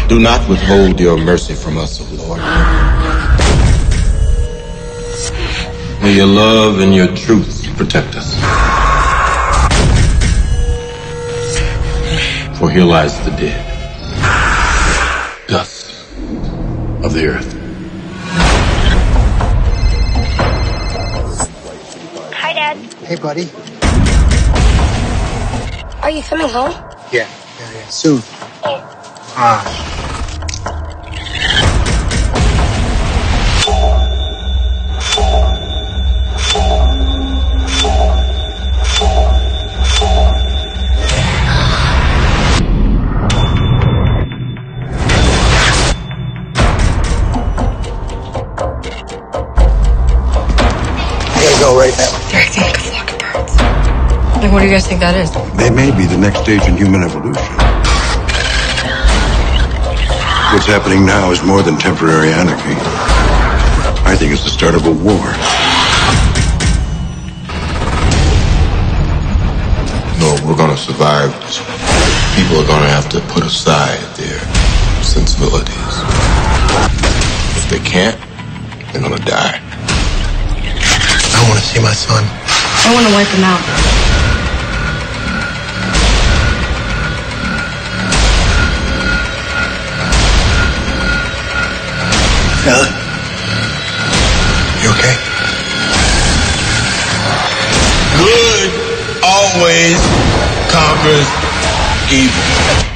Do not withhold your mercy from us, O Lord. May your love and your truth protect us. For here lies the dead, dust of the earth. Hi, Dad. Hey, buddy. Are you coming home? Yeah. Soon. I gotta go right now. They're acting like a flock of birds. Like, what do you guys think that is? They may be the next stage in human evolution. What's happening now is more than temporary anarchy. I think it's the start of a war. No, we're gonna survive this. People are gonna have to put aside their sensibilities. If they can't, they're gonna die. I want to see my son. I want to wipe them out. Ellen, you okay? Good always conquers evil.